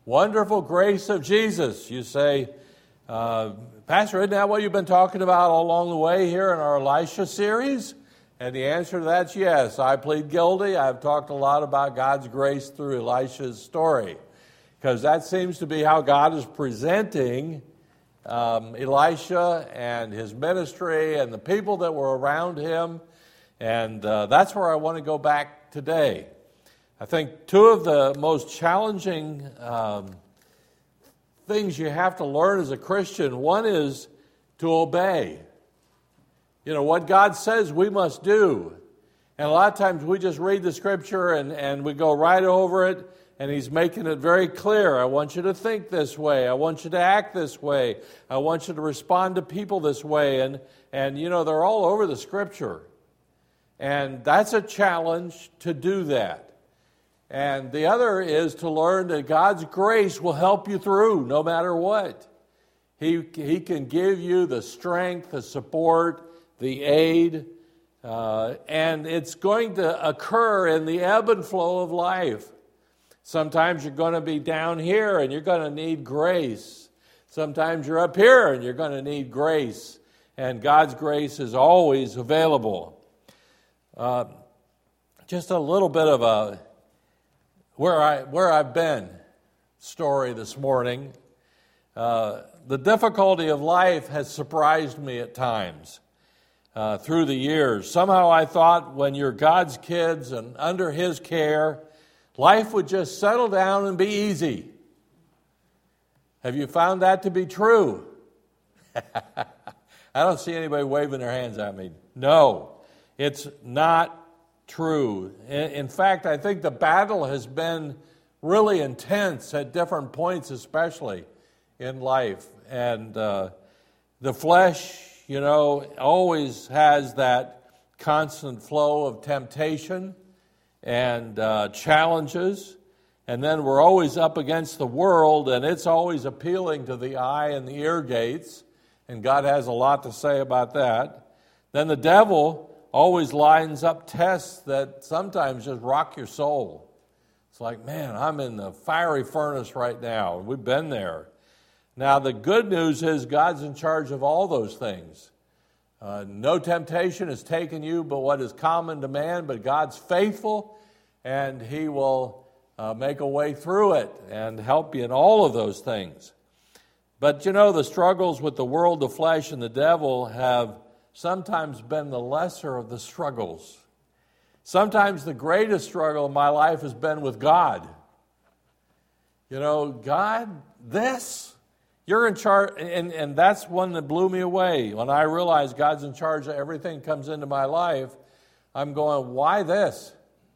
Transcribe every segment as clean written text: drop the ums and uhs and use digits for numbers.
wonderful grace of Jesus. You say, Pastor, isn't that what you've been talking about all along the way here in our Elisha series? And the answer to that is yes. I plead guilty. I've talked a lot about God's grace through Elisha's story, because that seems to be how God is presenting Elisha and his ministry and the people that were around him. And that's where I want to go back today. I think two of the most challenging things you have to learn as a Christian, one is to obey. You know, what God says we must do. And a lot of times we just read the Scripture and we go right over it, and He's making it very clear. I want you to think this way. I want you to act this way. I want you to respond to people this way. And you know, they're all over the Scripture. And that's a challenge to do that. And the other is to learn that God's grace will help you through no matter what. He can give you the strength, the support, the aid, and it's going to occur in the ebb and flow of life. Sometimes you're going to be down here and you're going to need grace. Sometimes you're up here and you're going to need grace. And God's grace is always available. Just a little bit of a where I've been story this morning. The difficulty of life has surprised me at times through the years. Somehow I thought when you're God's kids and under His care, life would just settle down and be easy. Have you found that to be true? I don't see anybody waving their hands at me. No, it's not true. In fact, I think the battle has been really intense at different points, especially in life. And the flesh, you know, always has that constant flow of temptation and challenges. And then we're always up against the world, and it's always appealing to the eye and the ear gates. And God has a lot to say about that. Then the devil always lines up tests that sometimes just rock your soul. It's like, man, I'm in the fiery furnace right now. We've been there. Now, the good news is God's in charge of all those things. No temptation has taken you but what is common to man, but God's faithful, and He will make a way through it and help you in all of those things. But, you know, the struggles with the world, the flesh, and the devil have sometimes been the lesser of the struggles. Sometimes the greatest struggle in my life has been with God. You know, God, this, you're in charge, and that's one that blew me away. When I realized God's in charge of everything that comes into my life, I'm going, why this?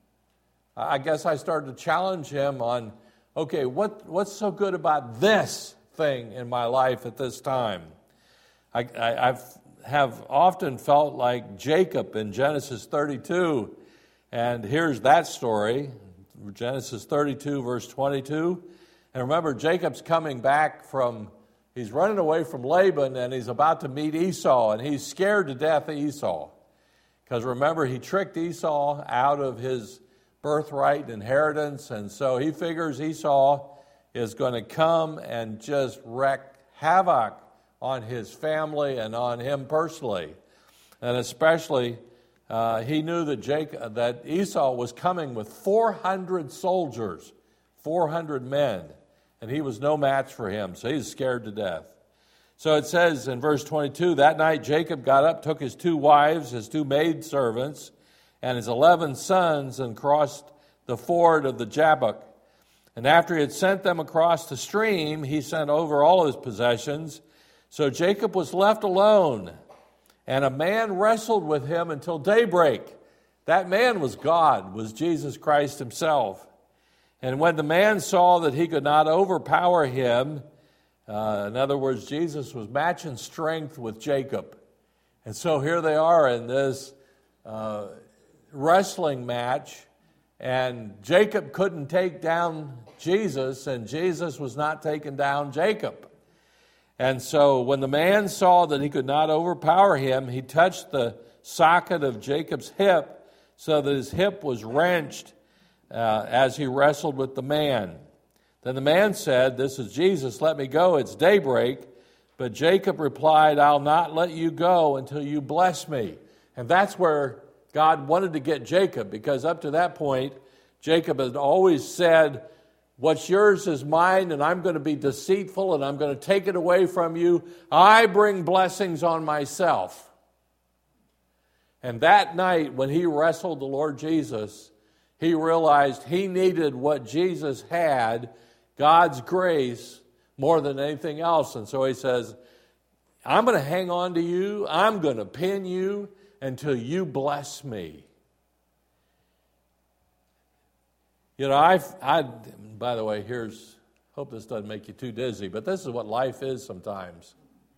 I guess I started to challenge Him on, okay, what's so good about this thing in my life at this time? I have often felt like Jacob in Genesis 32, and here's that story, Genesis 32, verse 22. And remember, Jacob's coming back he's running away from Laban, and he's about to meet Esau, and he's scared to death of Esau. Because remember, he tricked Esau out of his birthright inheritance, and so he figures Esau is going to come and just wreak havoc on his family and on him personally. And especially, he knew that Esau was coming with 400 soldiers, 400 men, and he was no match for him, so he's scared to death. So it says in verse 22, that night Jacob got up, took his 2 wives, his 2 maidservants, and his 11 sons, and crossed the ford of the Jabbok. And after he had sent them across the stream, he sent over all his possessions. So Jacob was left alone, and a man wrestled with him until daybreak. That man was God, was Jesus Christ Himself. And when the man saw that he could not overpower him, in other words, Jesus was matching strength with Jacob. And so here they are in this wrestling match, and Jacob couldn't take down Jesus, and Jesus was not taking down Jacob. And so when the man saw that he could not overpower him, he touched the socket of Jacob's hip so that his hip was wrenched as he wrestled with the man. Then the man said, this is Jesus, let me go, it's daybreak. But Jacob replied, I'll not let you go until you bless me. And that's where God wanted to get Jacob, because up to that point, Jacob had always said, what's yours is mine, and I'm going to be deceitful, and I'm going to take it away from you. I bring blessings on myself. And that night, when he wrestled the Lord Jesus, he realized he needed what Jesus had, God's grace, more than anything else. And so he says, I'm going to hang on to you. I'm going to pin you until you bless me. You know, by the way, hope this doesn't make you too dizzy, but this is what life is sometimes.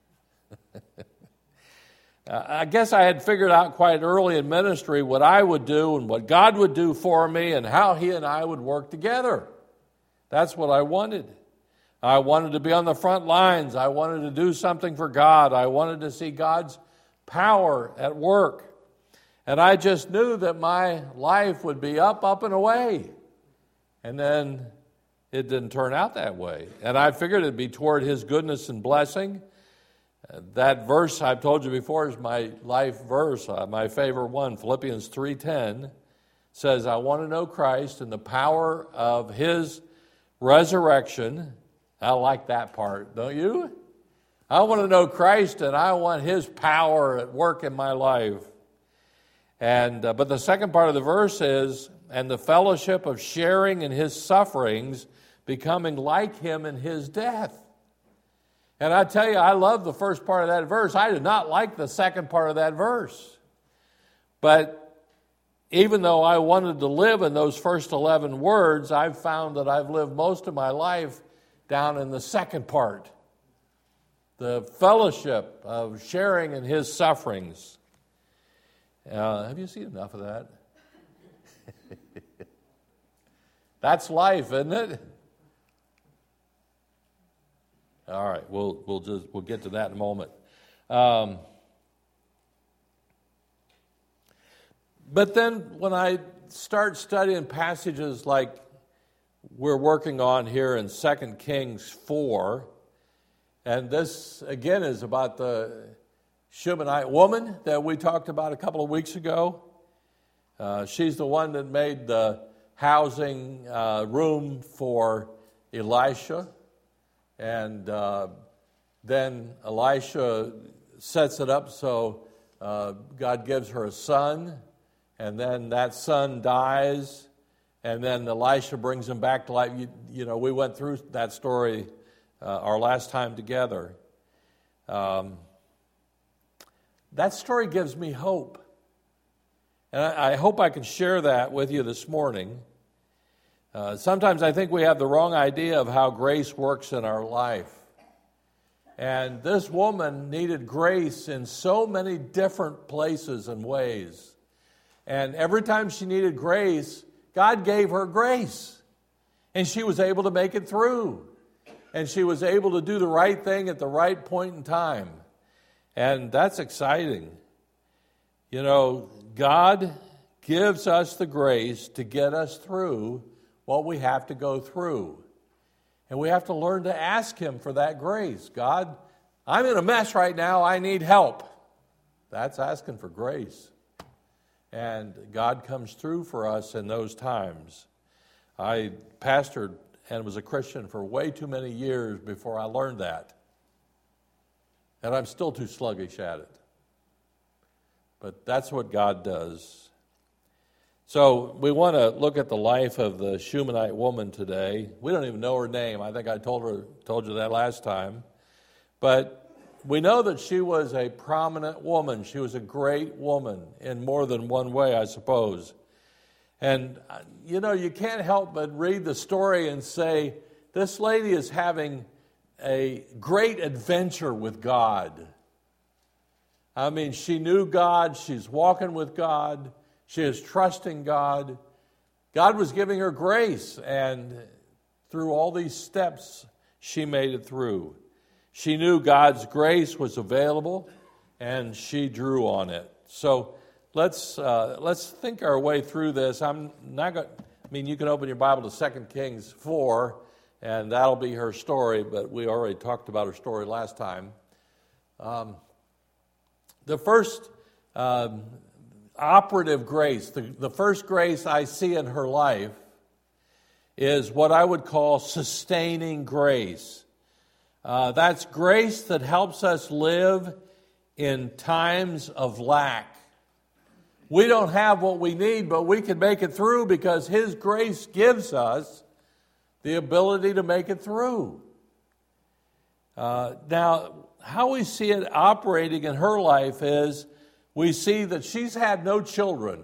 I guess I had figured out quite early in ministry what I would do and what God would do for me and how He and I would work together. That's what I wanted. I wanted to be on the front lines. I wanted to do something for God. I wanted to see God's power at work. And I just knew that my life would be up, and away. And then it didn't turn out that way. And I figured it'd be toward His goodness and blessing. That verse I've told you before is my life verse, my favorite one. Philippians 3:10 says, I want to know Christ and the power of His resurrection. I like that part, don't you? I want to know Christ and I want His power at work in my life. And but the second part of the verse is, and the fellowship of sharing in His sufferings, becoming like Him in His death. And I tell you, I love the first part of that verse. I did not like the second part of that verse. But even though I wanted to live in those first 11 words, I've found that I've lived most of my life down in the second part. The fellowship of sharing in His sufferings. Have you seen enough of that? That's life, isn't it? All right, we'll get to that in a moment. But then when I start studying passages like we're working on here in 2 Kings 4, and this again is about the Shunammite woman that we talked about a couple of weeks ago. She's the one that made the housing room for Elisha. And then Elisha sets it up so God gives her a son, and then that son dies, and then Elisha brings him back to life. You know, we went through that story our last time together. That story gives me hope. And I hope I can share that with you this morning. Sometimes I think we have the wrong idea of how grace works in our life. And this woman needed grace in so many different places and ways. And every time she needed grace, God gave her grace. And she was able to make it through. And she was able to do the right thing at the right point in time. And that's exciting. You know, God gives us the grace to get us through what we have to go through. And we have to learn to ask Him for that grace. God, I'm in a mess right now. I need help. That's asking for grace. And God comes through for us in those times. I pastored and was a Christian for way too many years before I learned that. And I'm still too sluggish at it. But that's what God does. So we want to look at the life of the Shunammite woman today. We don't even know her name. I think I told you that last time. But we know that she was a prominent woman. She was a great woman in more than one way, I suppose. And, you know, you can't help but read the story and say, this lady is having a great adventure with God. I mean, she knew God. She's walking with God. She is trusting God. God was giving her grace, and through all these steps, she made it through. She knew God's grace was available, and she drew on it. So let's think our way through this. I'm not going. I mean, you can open your Bible to 2 Kings 4, and that'll be her story, but we already talked about her story last time. The first operative grace, the first grace I see in her life is what I would call sustaining grace. That's grace that helps us live in times of lack. We don't have what we need, but we can make it through because His grace gives us the ability to make it through. Now, how we see it operating in her life is we see that she's had no children.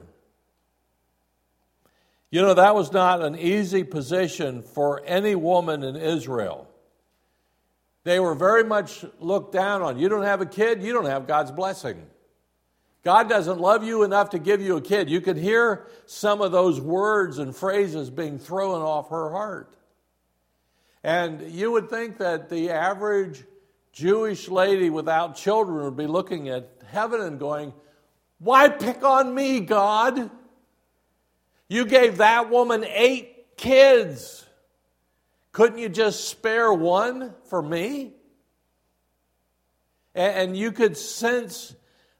You know, that was not an easy position for any woman in Israel. They were very much looked down on. You don't have a kid, you don't have God's blessing. God doesn't love you enough to give you a kid. You could hear some of those words and phrases being thrown off her heart. And you would think that the average Jewish lady without children would be looking at heaven and going, "Why pick on me, God? You gave that woman 8 kids. Couldn't you just spare one for me?" And you could sense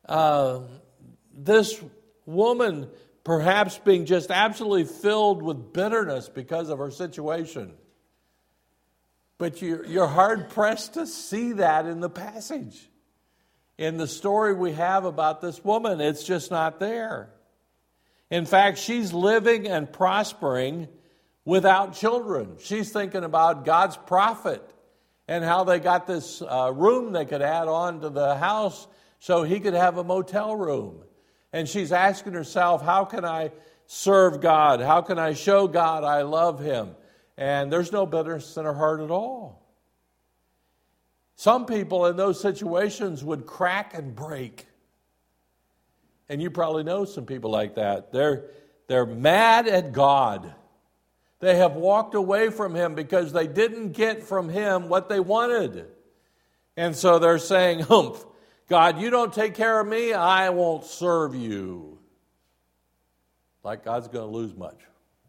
this woman perhaps being just absolutely filled with bitterness because of her situation. But you're hard-pressed to see that in the passage. In the story we have about this woman, it's just not there. In fact, she's living and prospering without children. She's thinking about God's prophet and how they got this room they could add on to the house so he could have a motel room. And she's asking herself, how can I serve God? How can I show God I love Him? And there's no bitterness in her heart at all. Some people in those situations would crack and break. And you probably know some people like that. They're mad at God. They have walked away from Him because they didn't get from Him what they wanted. And so they're saying, "Humph, God, you don't take care of me, I won't serve you." Like God's going to lose much.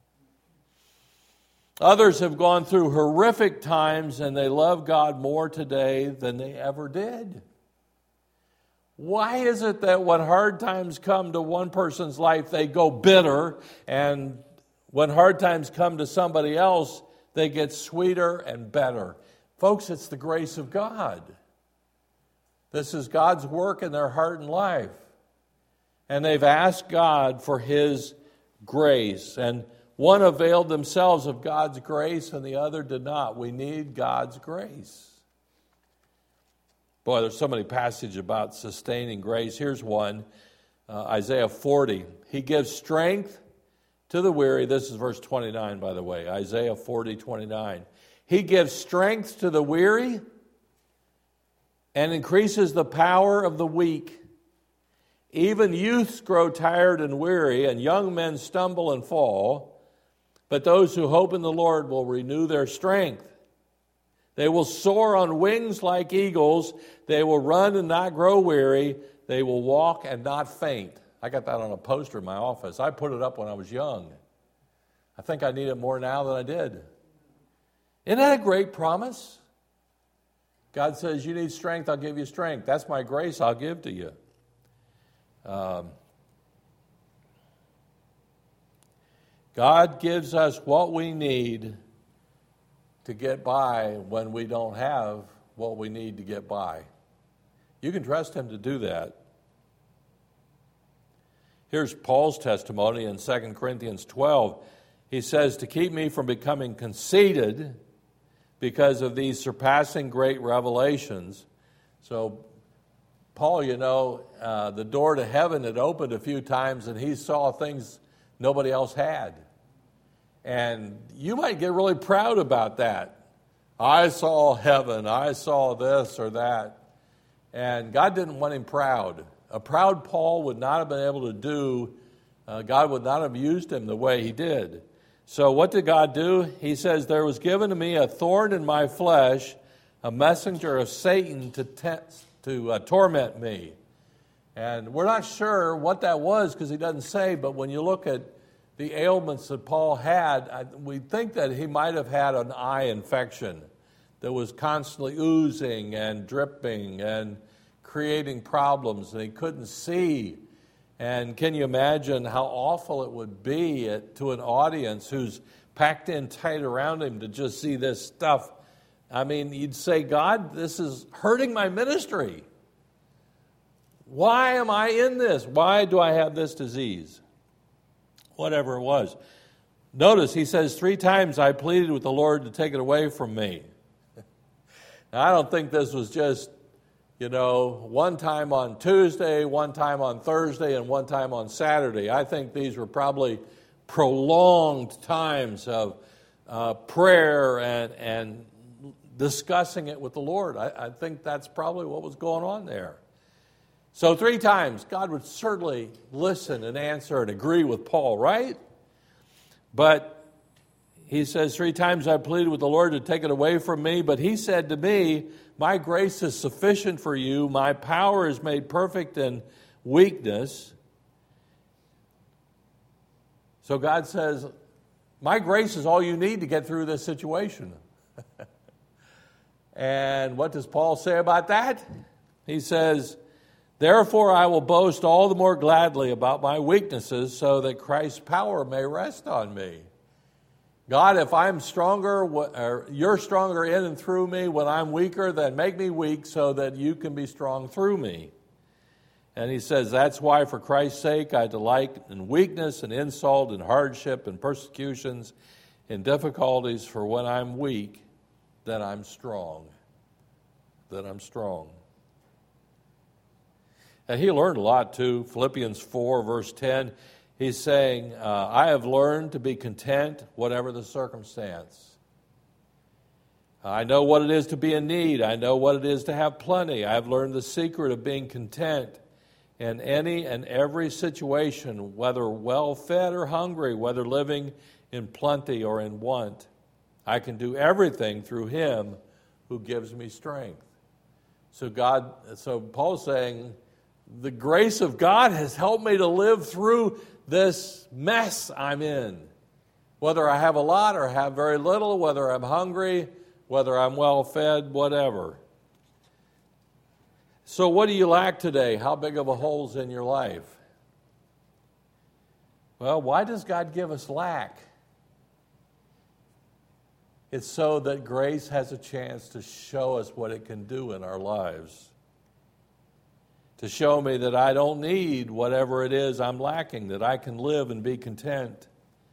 Others have gone through horrific times and they love God more today than they ever did. Why is it that when hard times come to one person's life, they go bitter, and when hard times come to somebody else, they get sweeter and better? Folks, it's the grace of God. This is God's work in their heart and life. And they've asked God for His grace. And one availed themselves of God's grace and the other did not. We need God's grace. Boy, there's so many passages about sustaining grace. Here's one, Isaiah 40. He gives strength to the weary. This is verse 29, by the way. Isaiah 40:29. He gives strength to the weary and increases the power of the weak. Even youths grow tired and weary, and young men stumble and fall. But those who hope in the Lord will renew their strength. They will soar on wings like eagles. They will run and not grow weary. They will walk and not faint. I got that on a poster in my office. I put it up when I was young. I think I need it more now than I did. Isn't that a great promise? God says, you need strength, I'll give you strength. That's my grace I'll give to you. God gives us what we need to get by when we don't have what we need to get by. You can trust Him to do that. Here's Paul's testimony in 2 Corinthians 12. He says, to keep me from becoming conceited because of these surpassing great revelations. So Paul, the door to heaven had opened a few times and he saw things nobody else had. And you might get really proud about that. I saw heaven, I saw this or that. And God didn't want him proud. A proud Paul would not have been able to do, God would not have used him the way he did. So what did God do? He says, there was given to me a thorn in my flesh, a messenger of Satan to torment me. And we're not sure what that was because he doesn't say, but when you look at the ailments that Paul had, we think that he might have had an eye infection that was constantly oozing and dripping and creating problems, and he couldn't see. And can you imagine how awful it would be to an audience who's packed in tight around him to just see this stuff? I mean, you'd say, God, this is hurting my ministry. Why am I in this? Why do I have this disease? Whatever it was. Notice he says 3 times I pleaded with the Lord to take it away from me. Now, I don't think this was just, one time on Tuesday, one time on Thursday, and one time on Saturday. I think these were probably prolonged times of prayer and discussing it with the Lord. I think that's probably what was going on there. So 3 times, God would certainly listen and answer and agree with Paul, right? But he says 3 times I pleaded with the Lord to take it away from me, but he said to me, my grace is sufficient for you. My power is made perfect in weakness. So God says, my grace is all you need to get through this situation. And what does Paul say about that? He says, therefore I will boast all the more gladly about my weaknesses so that Christ's power may rest on me. God, if I'm stronger, or you're stronger in and through me when I'm weaker, then make me weak so that you can be strong through me. And he says, that's why for Christ's sake I delight in weakness and insult and hardship and persecutions and difficulties, for when I'm weak, then I'm strong. Then I'm strong. And he learned a lot too. Philippians 4, verse 10, he's saying, I have learned to be content whatever the circumstance. I know what it is to be in need. I know what it is to have plenty. I have learned the secret of being content in any and every situation, whether well-fed or hungry, whether living in plenty or in want. I can do everything through him who gives me strength. So Paul's saying, the grace of God has helped me to live through this mess I'm in. Whether I have a lot or have very little, whether I'm hungry, whether I'm well-fed, whatever. So what do you lack today? How big of a hole's in your life? Well, why does God give us lack? It's so that grace has a chance to show us what it can do in our lives. To show me that I don't need whatever it is I'm lacking, that I can live and be content.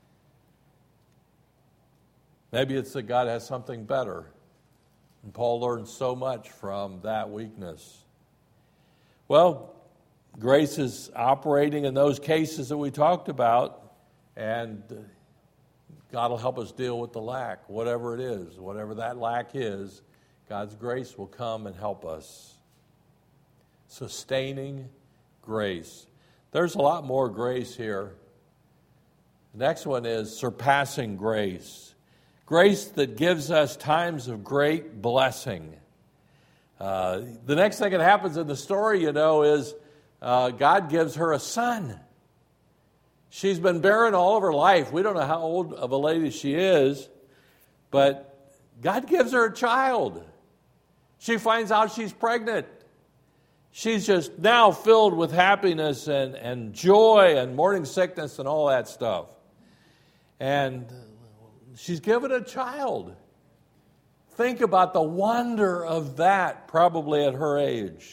Maybe it's that God has something better. And Paul learned so much from that weakness. Well, grace is operating in those cases that we talked about, and God will help us deal with the lack, whatever it is. Whatever that lack is, God's grace will come and help us. Sustaining grace. There's a lot more grace here. The next one is surpassing grace. Grace that gives us times of great blessing. The next thing that happens in the story, is God gives her a son. She's been barren all of her life. We don't know how old of a lady she is, but God gives her a child. She finds out she's pregnant. She's just now filled with happiness and joy and morning sickness and all that stuff. And she's given a child. Think about the wonder of that probably at her age.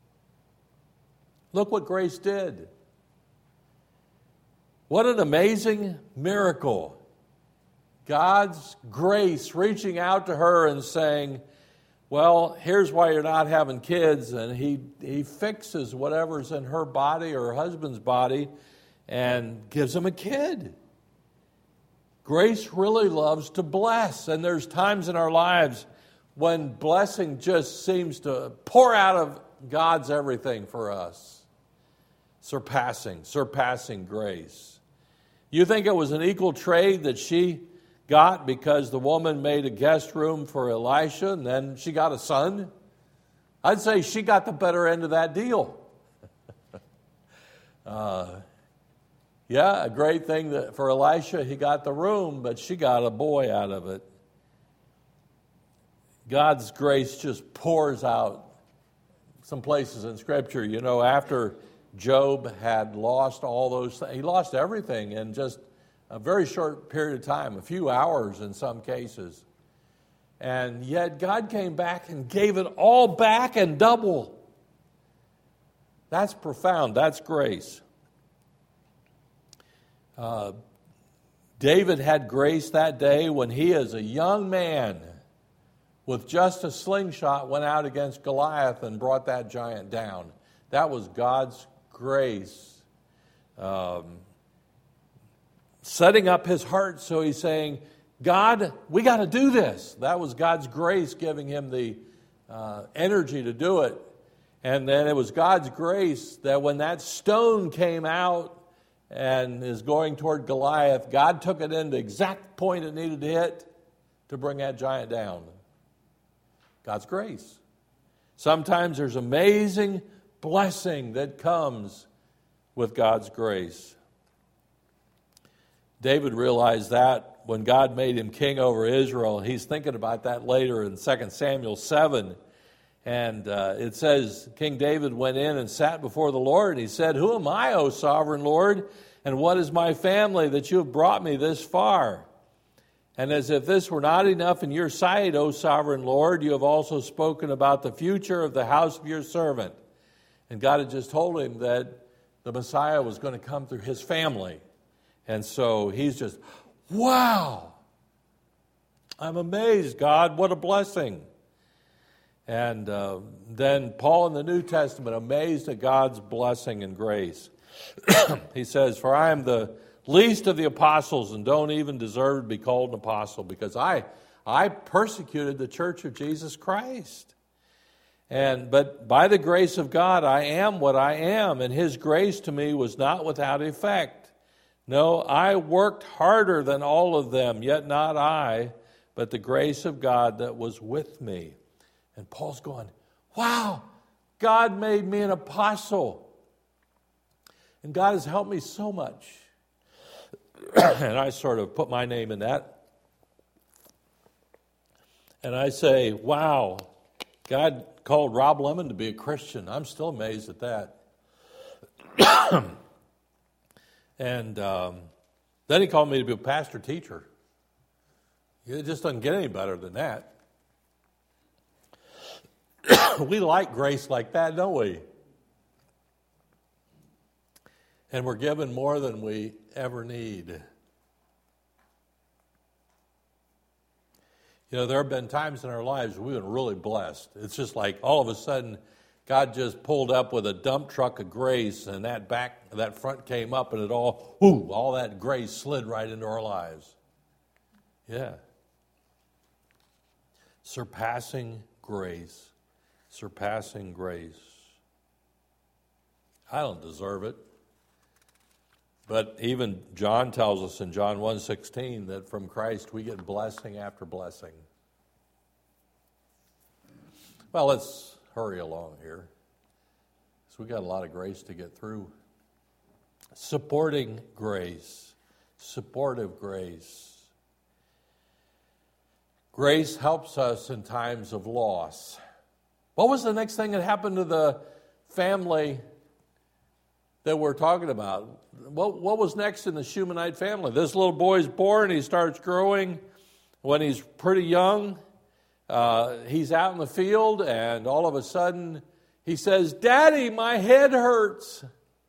Look what grace did. What an amazing miracle. God's grace reaching out to her and saying, well, here's why you're not having kids. And he fixes whatever's in her body or her husband's body and gives them a kid. Grace really loves to bless. And there's times in our lives when blessing just seems to pour out of God's everything for us. Surpassing grace. You think it was an equal trade that she got because the woman made a guest room for Elisha and then she got a son? I'd say she got the better end of that deal. Yeah, a great thing that for Elisha, he got the room, but she got a boy out of it. God's grace just pours out. Some places in Scripture, after Job had lost all those things, he lost everything in just a very short period of time, a few hours in some cases. And yet God came back and gave it all back and double. That's profound. That's grace. David had grace that day when he, as a young man, with just a slingshot, went out against Goliath and brought that giant down. That was God's grace. Setting up his heart, so he's saying, God, we got to do this. That was God's grace giving him the energy to do it. And then it was God's grace that when that stone came out and is going toward Goliath, God took it in the exact point it needed to hit to bring that giant down. God's grace. Sometimes there's amazing blessing that comes with God's grace. David realized that when God made him king over Israel. He's thinking about that later in 2 Samuel 7. And it says, King David went in and sat before the Lord. And he said, "Who am I, O sovereign Lord? And what is my family that you have brought me this far? And as if this were not enough in your sight, O sovereign Lord, you have also spoken about the future of the house of your servant." And God had just told him that the Messiah was going to come through his family. And so he's just, wow, I'm amazed, God, what a blessing. And then Paul in the New Testament, amazed at God's blessing and grace. He says, "For I am the least of the apostles and don't even deserve to be called an apostle because I persecuted the church of Jesus Christ. But by the grace of God, I am what I am, and his grace to me was not without effect. No, I worked harder than all of them, yet not I, but the grace of God that was with me." And Paul's going, wow, God made me an apostle. And God has helped me so much. And I sort of put my name in that. And I say, wow, God called Rob Lemon to be a Christian. I'm still amazed at that. And then he called me to be a pastor teacher. It just doesn't get any better than that. We like grace like that, don't we? And we're given more than we ever need. There have been times in our lives we've been really blessed. It's just like all of a sudden God just pulled up with a dump truck of grace, and that front came up, and it all that grace slid right into our lives. Yeah. Surpassing grace. Surpassing grace. I don't deserve it. But even John tells us in John 1:16 that from Christ we get blessing after blessing. Well, let's hurry along here. So we got a lot of grace to get through. Supporting grace. Supportive grace. Grace helps us in times of loss. What was the next thing that happened to the family that we're talking about? What was next in the Shumanite family? This little boy's born. He starts growing when he's pretty young. He's out in the field, and all of a sudden he says, "Daddy, my head hurts."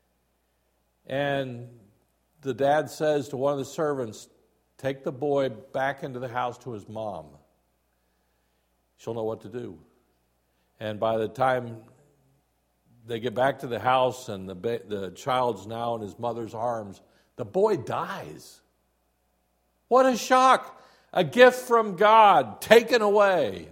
And the dad says to one of the servants, "Take the boy back into the house to his mom. She'll know what to do." And by the time they get back to the house and the child's now in his mother's arms, the boy dies. What a shock. A gift from God taken away.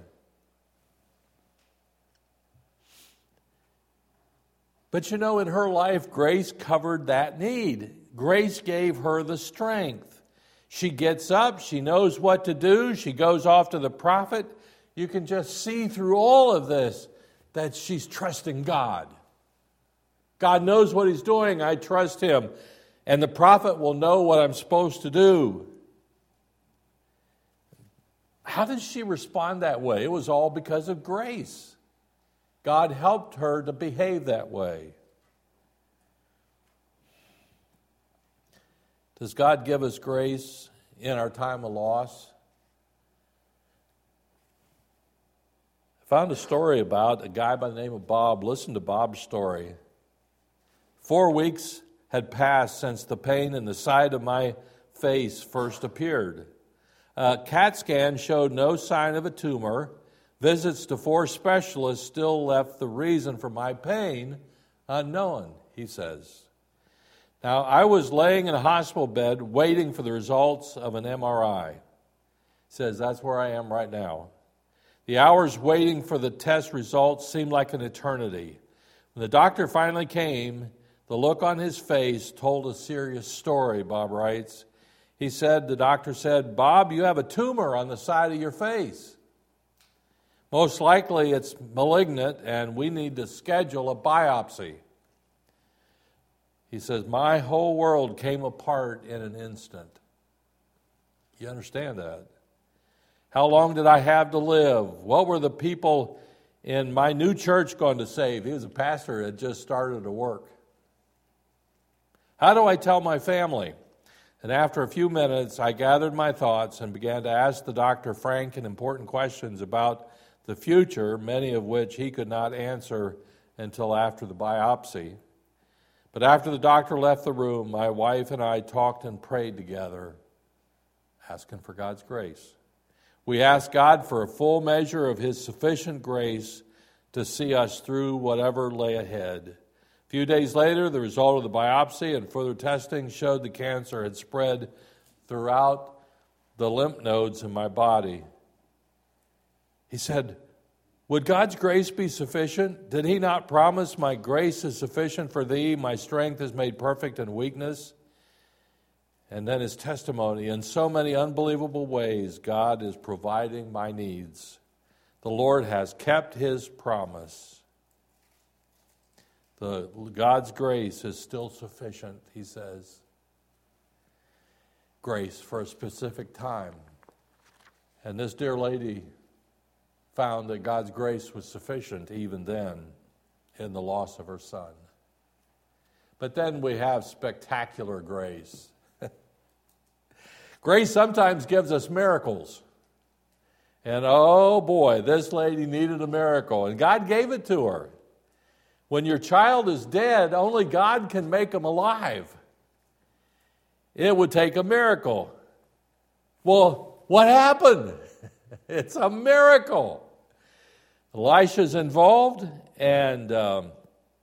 But in her life, grace covered that need. Grace gave her the strength. She gets up, she knows what to do, she goes off to the prophet. You can just see through all of this that she's trusting God. God knows what he's doing. I trust him. and the prophet will know what I'm supposed to do. How did she respond that way? It was all because of grace. God helped her to behave that way. Does God give us grace in our time of loss? I found a story about a guy by the name of Bob. Listen to Bob's story. 4 weeks had passed since the pain in the side of my face first appeared. A CAT scan showed no sign of a tumor. Visits to 4 specialists still left the reason for my pain unknown, he says. Now, I was laying in a hospital bed waiting for the results of an MRI. He says, that's where I am right now. The hours waiting for the test results seemed like an eternity. When the doctor finally came, the look on his face told a serious story, Bob writes. The doctor said, Bob, you have a tumor on the side of your face. Most likely it's malignant and we need to schedule a biopsy. He says, my whole world came apart in an instant. You understand that? How long did I have to live? What were the people in my new church going to say? He was a pastor who had just started to work. How do I tell my family? And after a few minutes, I gathered my thoughts and began to ask the doctor frank and important questions about the future, many of which he could not answer until after the biopsy. But after the doctor left the room, my wife and I talked and prayed together, asking for God's grace. We asked God for a full measure of His sufficient grace to see us through whatever lay ahead. A few days later, the result of the biopsy and further testing showed the cancer had spread throughout the lymph nodes in my body. He said, would God's grace be sufficient? Did He not promise, my grace is sufficient for thee, my strength is made perfect in weakness? And then his testimony, in so many unbelievable ways, God is providing my needs. The Lord has kept His promise. God's grace is still sufficient, he says. Grace for a specific time. And this dear lady found that God's grace was sufficient even then in the loss of her son. But then we have spectacular grace. Grace sometimes gives us miracles. And oh boy, this lady needed a miracle, and God gave it to her. When your child is dead, only God can make them alive. It would take a miracle. Well, what happened? It's a miracle. Elisha's involved, and the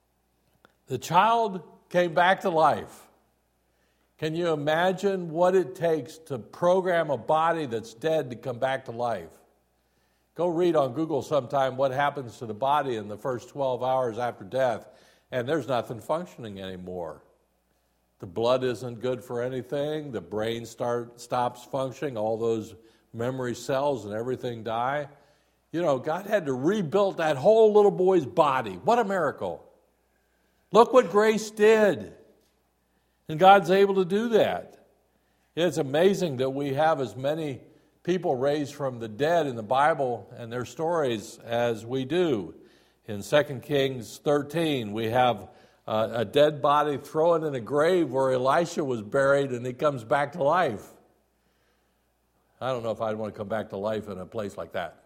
child came back to life. Can you imagine what it takes to program a body that's dead to come back to life? Go read on Google sometime what happens to the body in the first 12 hours after death, and there's nothing functioning anymore. The blood isn't good for anything. The brain stops functioning. All those memory cells and everything die. You know, God had to rebuild that whole little boy's body. What a miracle. Look what grace did. And God's able to do that. It's amazing that we have as many people raised from the dead in the Bible and their stories as we do. In 2 Kings 13, we have a dead body thrown in a grave where Elisha was buried, and he comes back to life. I don't know if I'd want to come back to life in a place like that.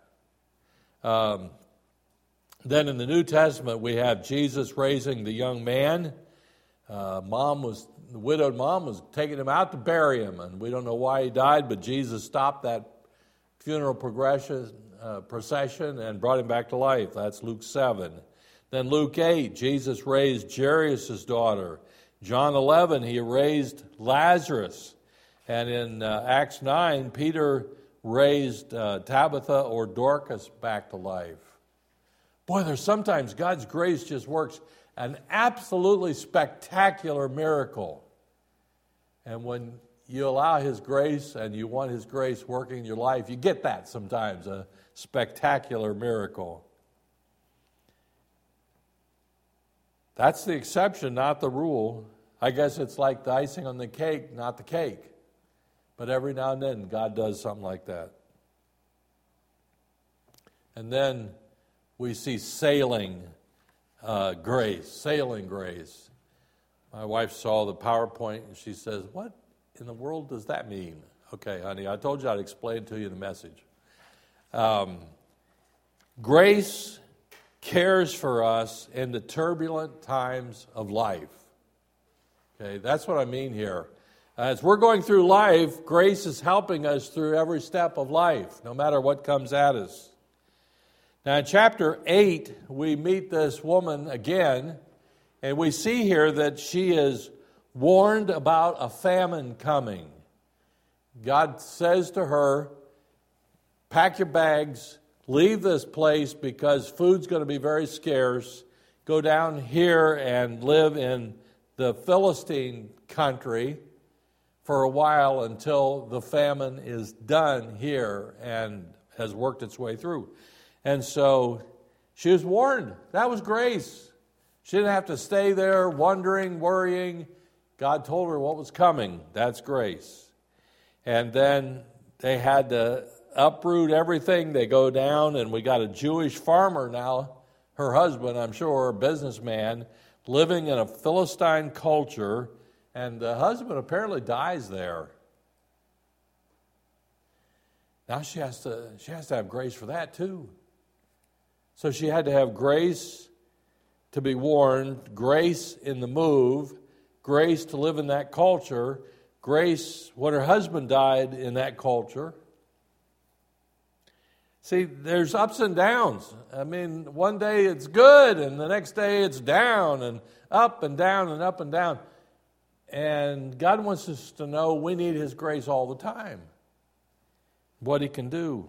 Then in the New Testament, we have Jesus raising the young man. The widowed mom was taking him out to bury him, and we don't know why he died, but Jesus stopped that funeral procession and brought him back to life. That's Luke 7. Then Luke 8, Jesus raised Jairus' daughter. John 11, he raised Lazarus. And in Acts 9, Peter raised Tabitha or Dorcas back to life. Boy, there's sometimes God's grace just works an absolutely spectacular miracle. And when you allow His grace and you want His grace working in your life, you get that sometimes, a spectacular miracle. That's the exception, not the rule. I guess it's like the icing on the cake, not the cake. But every now and then, God does something like that. And then we see sailing grace. My wife saw the PowerPoint and she says, "What in the world does that mean?" Okay, honey, I told you I'd explain to you the message. Grace cares for us in the turbulent times of life. Okay, that's what I mean here. As we're going through life, grace is helping us through every step of life, no matter what comes at us. Now, in chapter 8, we meet this woman again, and we see here that she is warned about a famine coming. God says to her, "Pack your bags, leave this place because food's going to be very scarce. Go down here and live in the Philistine country for a while until the famine is done here and has worked its way through." And so she was warned. That was grace. She didn't have to stay there wondering, worrying. God told her what was coming. That's grace. And then they had to uproot everything. They go down, and we got a Jewish farmer now, her husband, I'm sure, a businessman, living in a Philistine culture, and the husband apparently dies there. Now she has to have grace for that too. So she had to have grace to be warned, grace in the move, grace to live in that culture, grace when her husband died in that culture. See, there's ups and downs. I mean, one day it's good, and the next day it's down, and up and down and up and down. And God wants us to know we need His grace all the time, what He can do.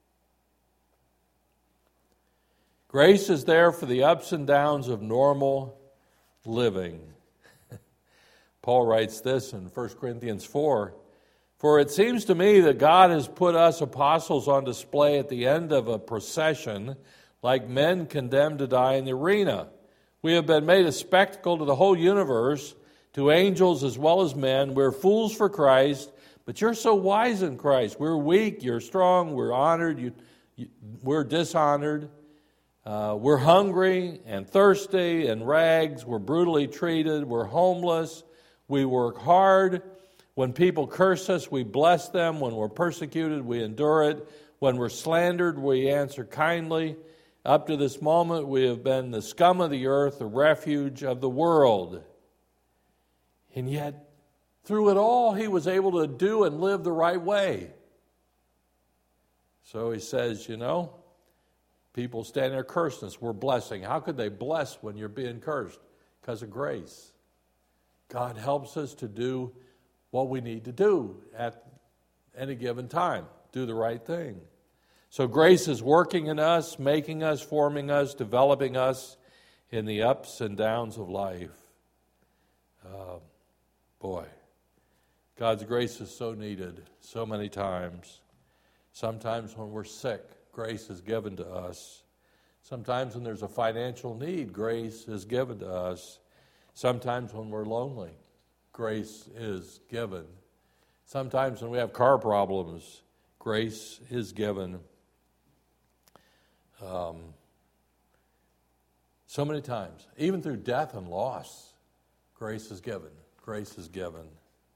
Grace is there for the ups and downs of normal living. Paul writes this in 1 Corinthians 4, "For it seems to me that God has put us apostles on display at the end of a procession, like men condemned to die in the arena. We have been made a spectacle to the whole universe, to angels as well as men. We're fools for Christ, but you're so wise in Christ. We're weak, you're strong, we're honored, we're dishonored. We're hungry and thirsty and rags. We're brutally treated. We're homeless. We work hard. When people curse us, we bless them. When we're persecuted, we endure it. When we're slandered, we answer kindly. Up to this moment, we have been the scum of the earth, the refuge of the world." And yet, through it all, he was able to do and live the right way. So he says, people standing there cursing us, we're blessing. How could they bless when you're being cursed? Because of grace. God helps us to do what we need to do at any given time. Do the right thing. So grace is working in us, making us, forming us, developing us in the ups and downs of life. God's grace is so needed so many times. Sometimes when we're sick, grace is given to us. Sometimes when there's a financial need, grace is given to us. Sometimes when we're lonely, grace is given. Sometimes when we have car problems, grace is given. So many times, even through death and loss, grace is given. Grace is given.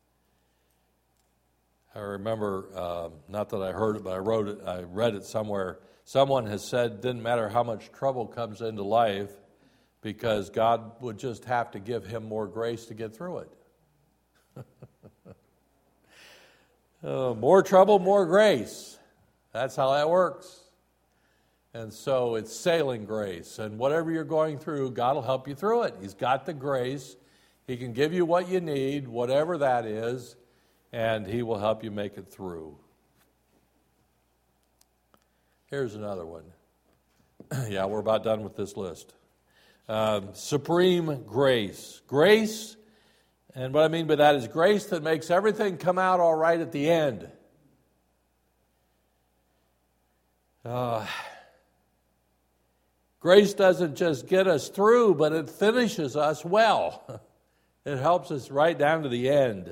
I remember, not that I heard it, but I read it somewhere. Someone has said it didn't matter how much trouble comes into life because God would just have to give him more grace to get through it. More trouble, more grace. That's how that works. And so it's sailing grace. And whatever you're going through, God will help you through it. He's got the grace. He can give you what you need, whatever that is, and He will help you make it through. Here's another one. Yeah, we're about done with this list. Supreme grace. Grace, and what I mean by that is grace that makes everything come out all right at the end. Grace doesn't just get us through, but it finishes us well. It helps us right down to the end.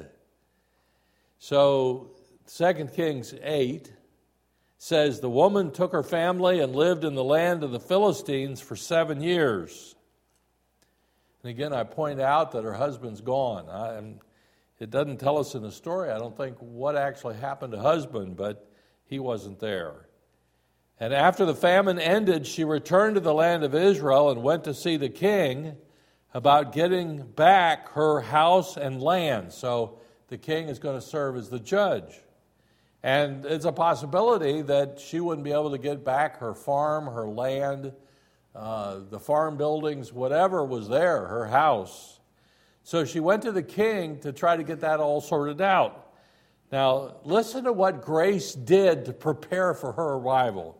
So 2 Kings 8 says, the woman took her family and lived in the land of the Philistines for 7 years. And again, I point out that her husband's gone. It doesn't tell us in the story, I don't think, what actually happened to husband, but he wasn't there. And after the famine ended, she returned to the land of Israel and went to see the king about getting back her house and land. So the king is going to serve as the judge. And it's a possibility that she wouldn't be able to get back her farm, her land, the farm buildings, whatever was there, her house. So she went to the king to try to get that all sorted out. Now, listen to what Grace did to prepare for her arrival.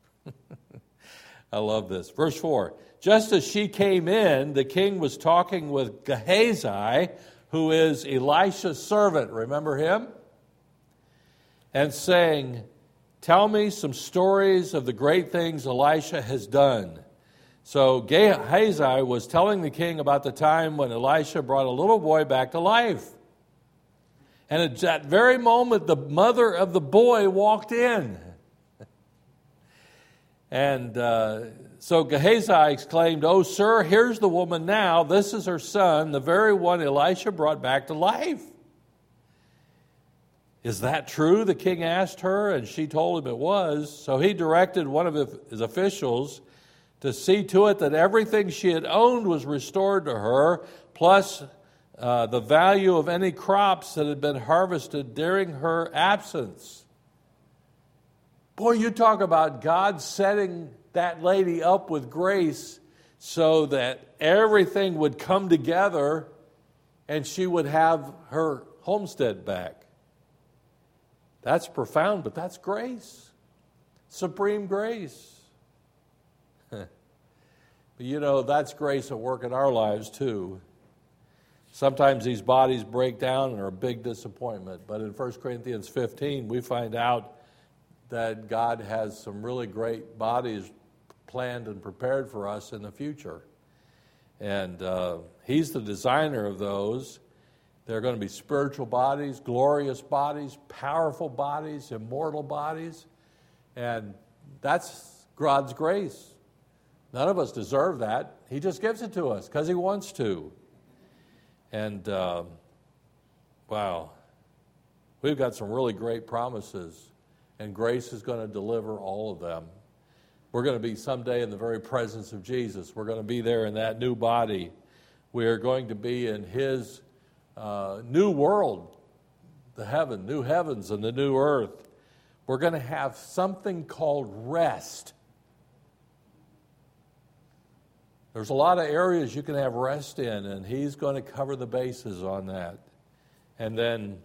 I love this. Verse 4, just as she came in, the king was talking with Gehazi, who is Elisha's servant. Remember him? And saying, tell me some stories of the great things Elisha has done. So Gehazi was telling the king about the time when Elisha brought a little boy back to life. And at that very moment, the mother of the boy walked in. And so Gehazi exclaimed, oh, sir, here's the woman now. This is her son, the very one Elisha brought back to life. Is that true? The king asked her, and she told him it was. So he directed one of his officials to see to it that everything she had owned was restored to her, plus the value of any crops that had been harvested during her absence. Boy, you talk about God setting that lady up with grace so that everything would come together and she would have her homestead back. That's profound, but that's grace. Supreme grace. But you know, that's grace at work in our lives too. Sometimes these bodies break down and are a big disappointment. But in 1 Corinthians 15, we find out that God has some really great bodies planned and prepared for us in the future. And He's the designer of those. They're going to be spiritual bodies, glorious bodies, powerful bodies, immortal bodies. And that's God's grace. None of us deserve that. He just gives it to us because He wants to. And, wow, we've got some really great promises. And grace is going to deliver all of them. We're going to be someday in the very presence of Jesus. We're going to be there in that new body. We are going to be in His new world, the new heavens and the new earth. We're going to have something called rest. There's a lot of areas you can have rest in, and He's going to cover the bases on that. And then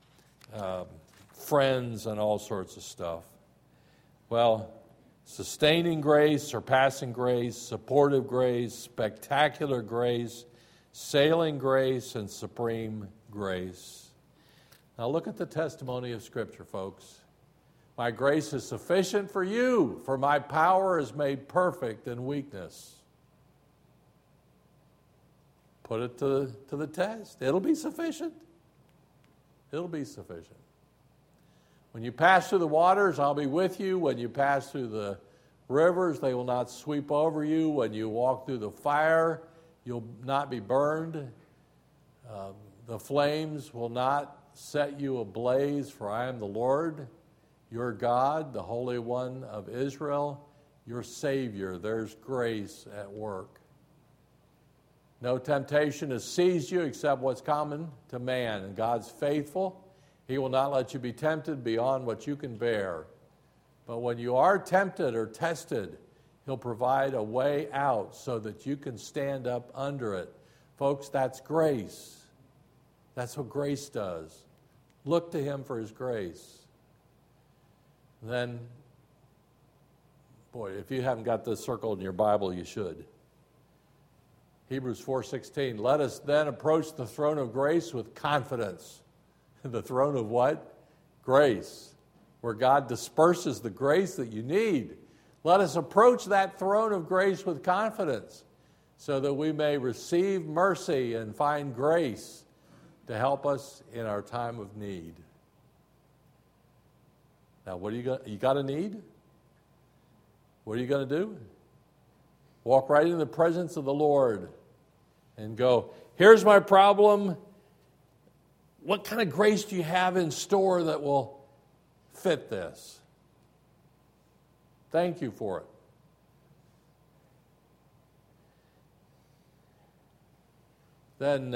friends and all sorts of stuff. Well, sustaining grace, surpassing grace, supportive grace, spectacular grace, sailing grace, and supreme grace. Now look at the testimony of Scripture, folks. My grace is sufficient for you, for my power is made perfect in weakness. Put it to the test. It'll be sufficient. It'll be sufficient. When you pass through the waters, I'll be with you. When you pass through the rivers, they will not sweep over you. When you walk through the fire, you'll not be burned. The flames will not set you ablaze, for I am the Lord, your God, the Holy One of Israel, your Savior. There's grace at work. No temptation has seized you except what's common to man, and God's faithful. He will not let you be tempted beyond what you can bear. But when you are tempted or tested, He'll provide a way out so that you can stand up under it. Folks, that's grace. That's what grace does. Look to Him for His grace. Then, boy, if you haven't got this circled in your Bible, you should. Hebrews 4:16, let us then approach the throne of grace with confidence. The throne of what? Grace. Where God disperses the grace that you need. Let us approach that throne of grace with confidence so that we may receive mercy and find grace to help us in our time of need. Now, what are you got a need? What are you going to do? Walk right in the presence of the Lord and go, here's my problem. What kind of grace do you have in store that will fit this? Thank you for it. Then,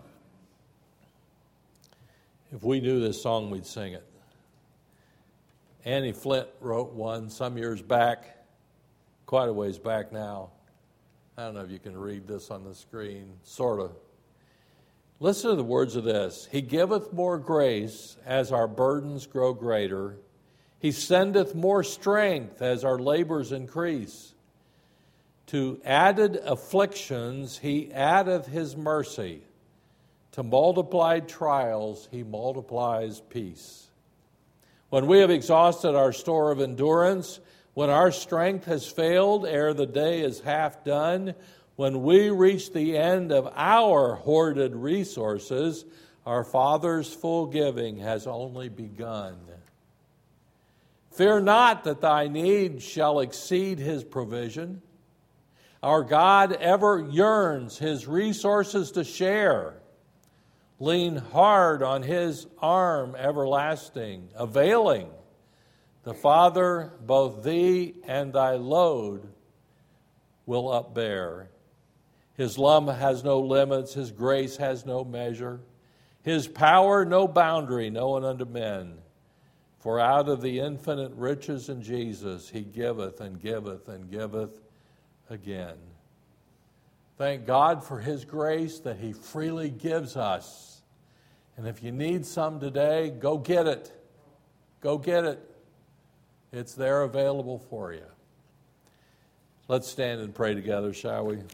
if we knew this song, we'd sing it. Annie Flint wrote one some years back, quite a ways back now. I don't know if you can read this on the screen, sort of. Listen to the words of this. He giveth more grace as our burdens grow greater. He sendeth more strength as our labors increase. To added afflictions he addeth his mercy. To multiplied trials he multiplies peace. When we have exhausted our store of endurance, when our strength has failed ere the day is half done, when we reach the end of our hoarded resources, our Father's full giving has only begun. Fear not that thy need shall exceed his provision. Our God ever yearns his resources to share. Lean hard on his arm everlasting, availing. The Father both thee and thy load will upbear. His love has no limits, his grace has no measure, his power no boundary known unto men. For out of the infinite riches in Jesus he giveth and giveth and giveth again. Thank God for his grace that he freely gives us. And if you need some today, go get it. Go get it. It's there available for you. Let's stand and pray together, shall we?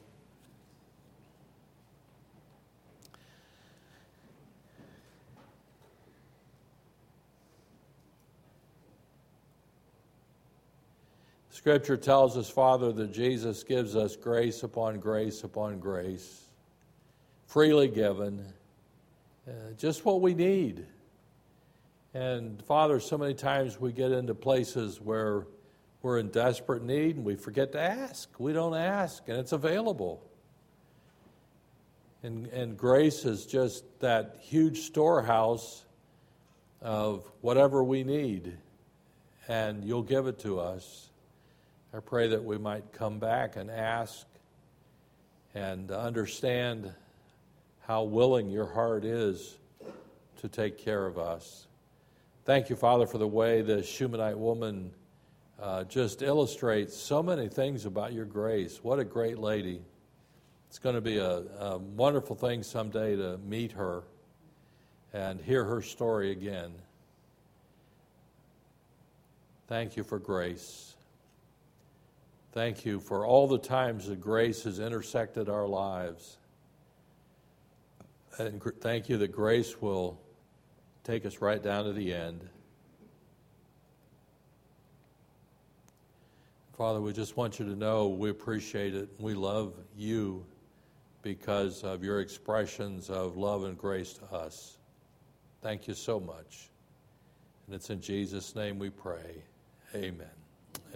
Scripture tells us, Father, that Jesus gives us grace upon grace upon grace, freely given, just what we need. And Father, so many times we get into places where we're in desperate need and we forget to ask. We don't ask, and it's available. And grace is just that huge storehouse of whatever we need, and you'll give it to us. I pray that we might come back and ask and understand how willing your heart is to take care of us. Thank you, Father, for the way the Shunammite woman just illustrates so many things about your grace. What a great lady. It's going to be a wonderful thing someday to meet her and hear her story again. Thank you for grace. Thank you for all the times that grace has intersected our lives. And thank you that grace will take us right down to the end. Father, we just want you to know we appreciate it. We love you because of your expressions of love and grace to us. Thank you so much. And it's in Jesus' name we pray. Amen.